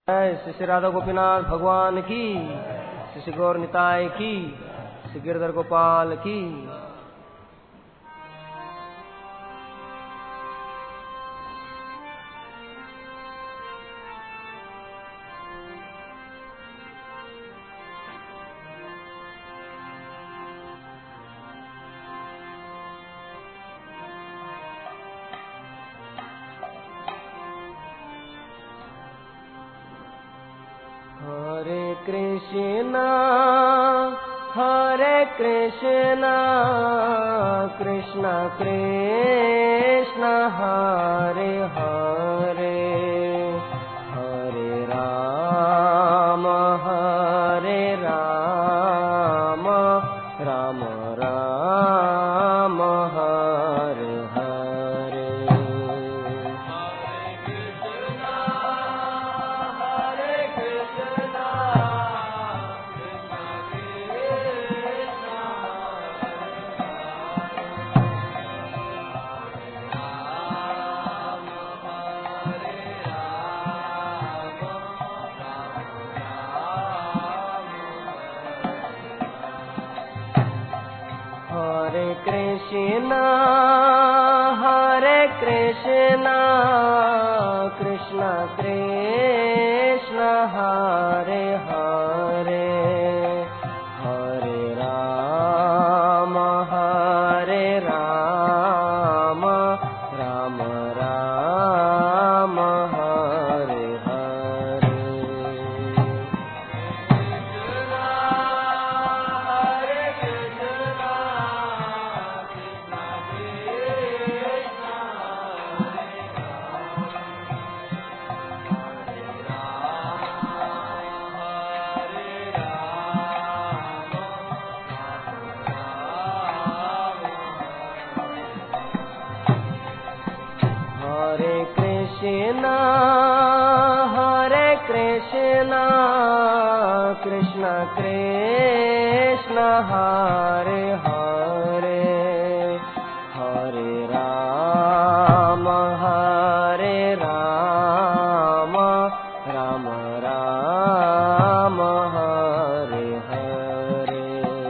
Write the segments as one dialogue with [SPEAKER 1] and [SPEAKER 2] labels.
[SPEAKER 1] श्री श्री राधा गोपीनाथ भगवान की, श्री श्री गौर निताय की, श्री गिरधर गोपाल की। Hare Krishna, Krishna Krishna, Hare Hare, Hare Rama, Rama Rama, Hare Hare. Hare Krishna, Krishna Krishna, Hare Hare, Hare Rama, Rama Rama, Hare Hare. Hare Krishna, Krishna Krishna, Hare Hare, Hare Rama, Rama Rama, Hare Hare.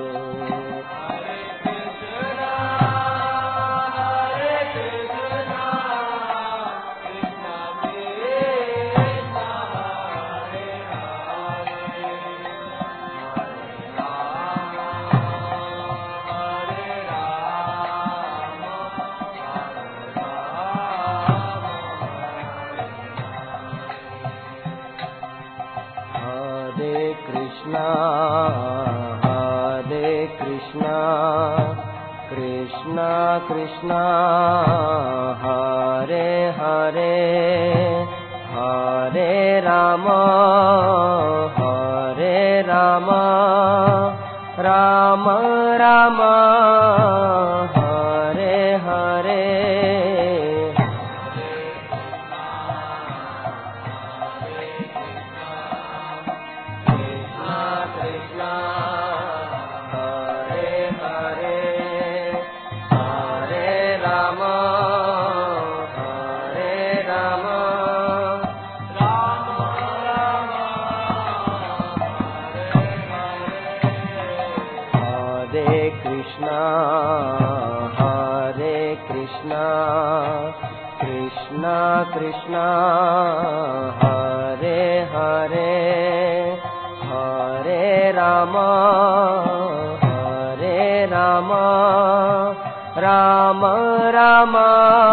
[SPEAKER 1] Hare Krishna, Krishna Krishna, Hare Hare, Hare Rama, Rama Rama, Hare Hare. Krishna Krishna, Hare Hare, Hare Rama, Rama Rama,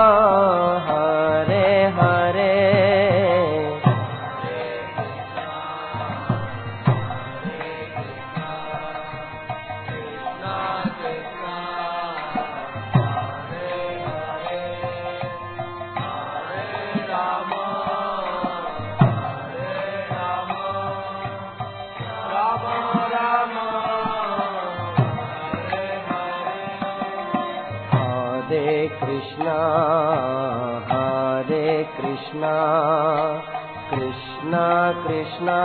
[SPEAKER 1] Hare Hare. Hare Krishna, Krishna Krishna,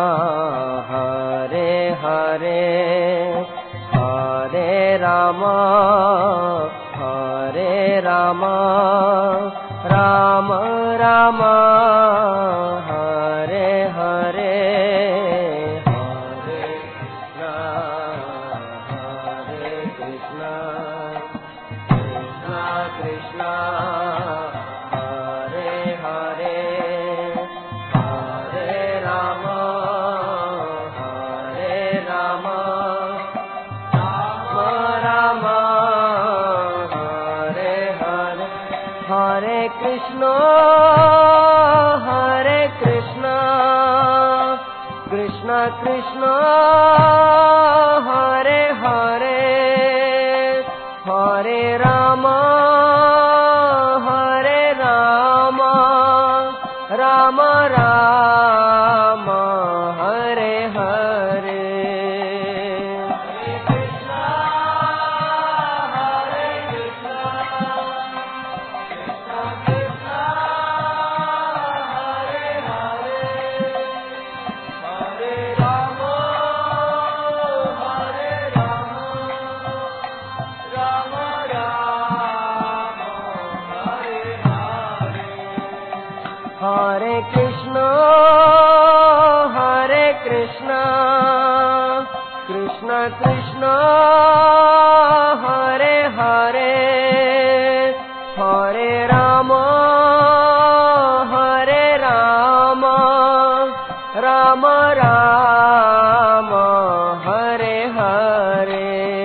[SPEAKER 1] Hare Hare, Hare Rama, Rama Rama, Hare Hare. हरे कृष्ण कृष्ण कृष्ण हरे हरे हरे राम राम राम हरे हरे हरे कृष्ण कृष्ण कृष्ण हरे हरे हरे राम राम राम हरे हरे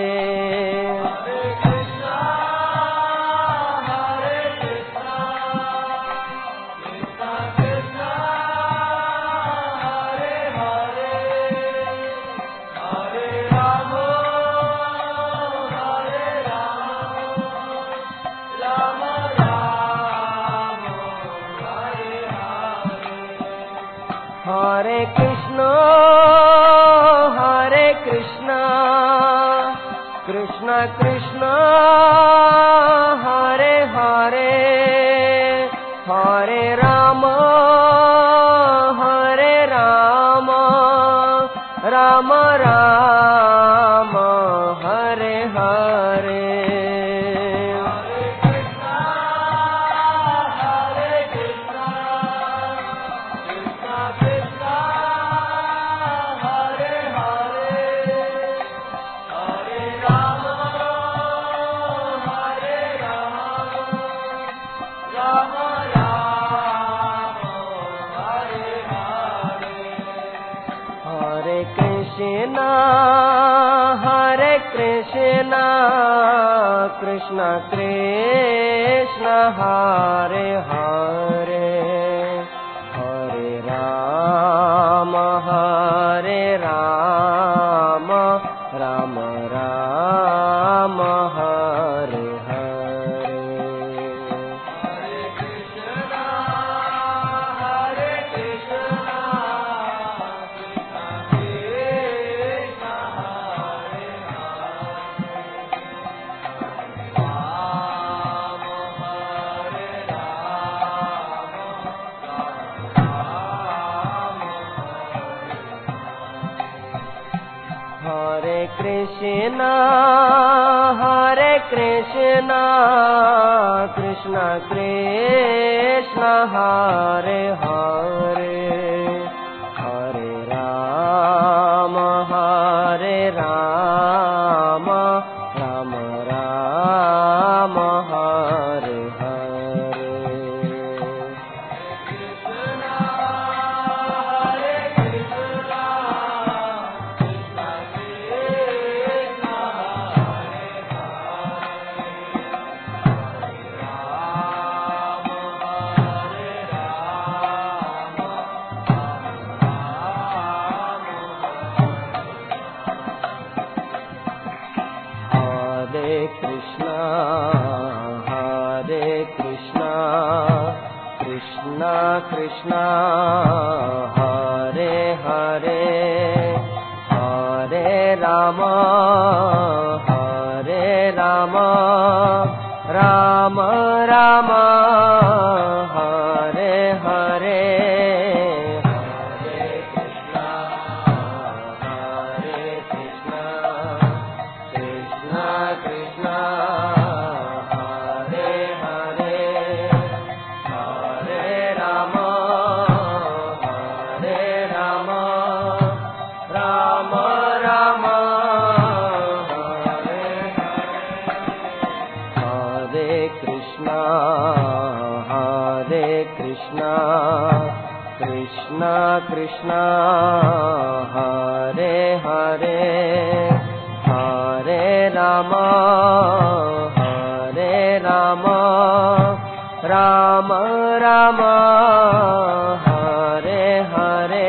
[SPEAKER 1] हरे कृष्ण कृष्ण कृष्ण हरे हरे हरे राम राम राम हरे हरे हरे कृष्ण कृष्ण कृष्ण हरे हरे हरे राम राम राम हरे हरे हरे कृष्ण कृष्ण कृष्ण हरे हरे हरे राम राम राम हरे हरे कृष्ण कृष्ण हरे हरे हरे राम राम राम हरे हरे हरे कृष्ण कृष्ण कृष्ण कृष्ण कृष्ण हरे हरे हरे राम राम राम हरे हरे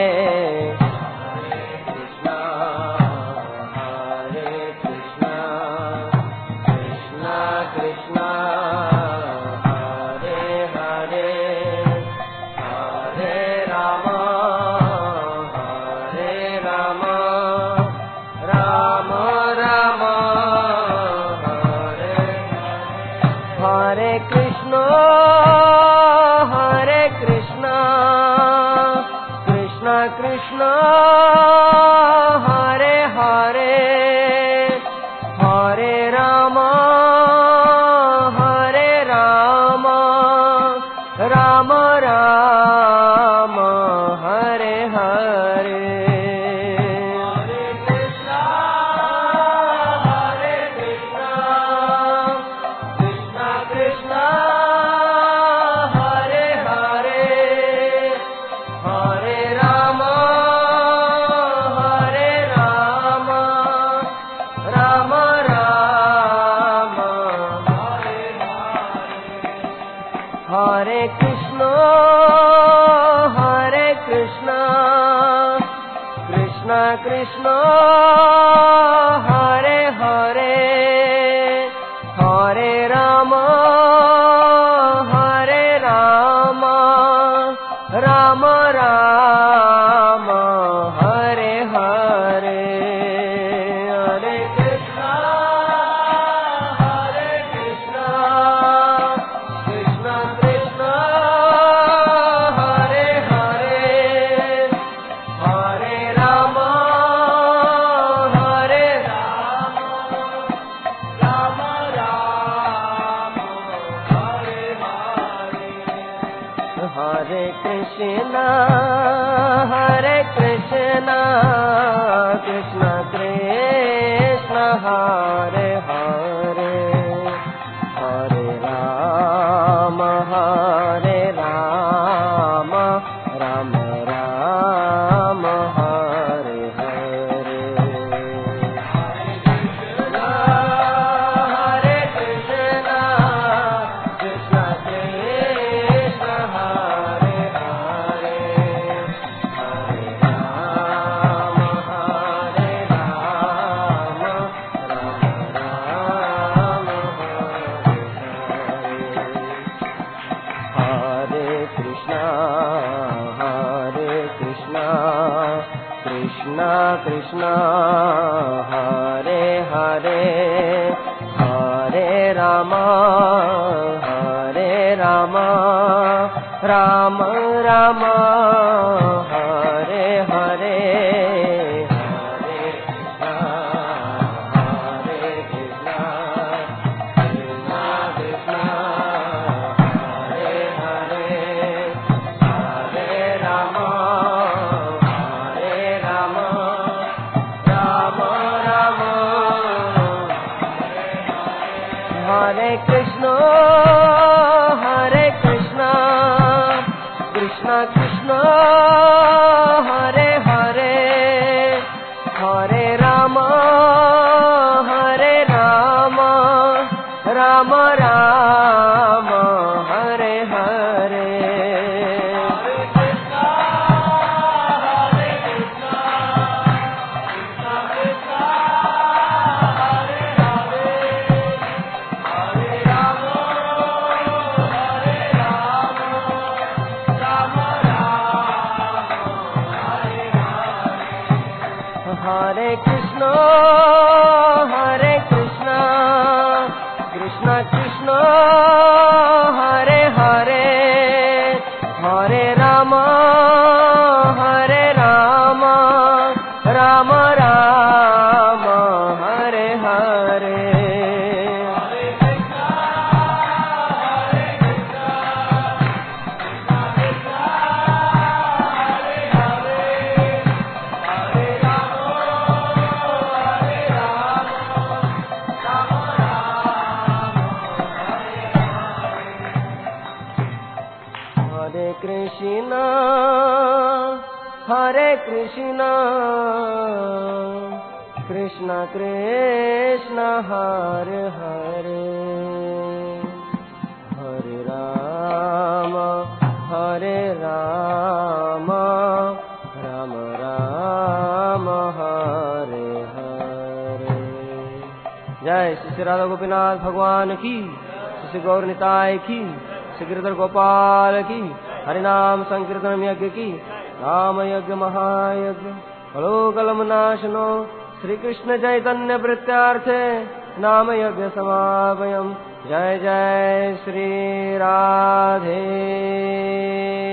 [SPEAKER 1] कृष्ण हरे हरे हरे राम राम राम हरे हरे हरे कृष्ण कृष्ण कृष्ण हरे हरे हरे राम हरे कृष्ण कृष्ण कृष्ण हरे हरे हरे राम राम राम हरे हरे हरे कृष्ण कृष्ण कृष्ण हरे हरे हरे राम राम राम हरे हरे हरे कृष्ण कृष्ण कृष्ण हरे हरे हरे राम राम राम हरे हरे हरे कृष्ण कृष्ण कृष्ण हरे हरे हरे राम राम हरे कृष्ण कृष्ण कृष्ण हरे हरे हरे राम राम राम हरे हरे हरे कृष्ण कृष्ण कृष्ण हरे हरे हरे राम राम राम हरे कृष्ण कृष्ण कृष्ण हरे हरे हरे राम राम राम हरे हरे हरे कृष्ण कृष्ण कृष्ण हरे हरे हरे राम राम राम हरे हरे हरे कृष्ण कृष्ण कृष्ण हरे हरे हरे राम हरे राम राम राम हरे हरे। जय श्री श्री राधा गोपीनाथ भगवान की, श्री गौर निताय की, श्री गिरधर गोपाल की। हरिनाम संकीर्तन यज्ञ की, राम यज्ञ महायज्ञ। हलो कलम नाशनो श्री कृष्ण चैतन्य प्रत्यार्थे नाम यज्ञ समापयम्। जय जय श्री राधे।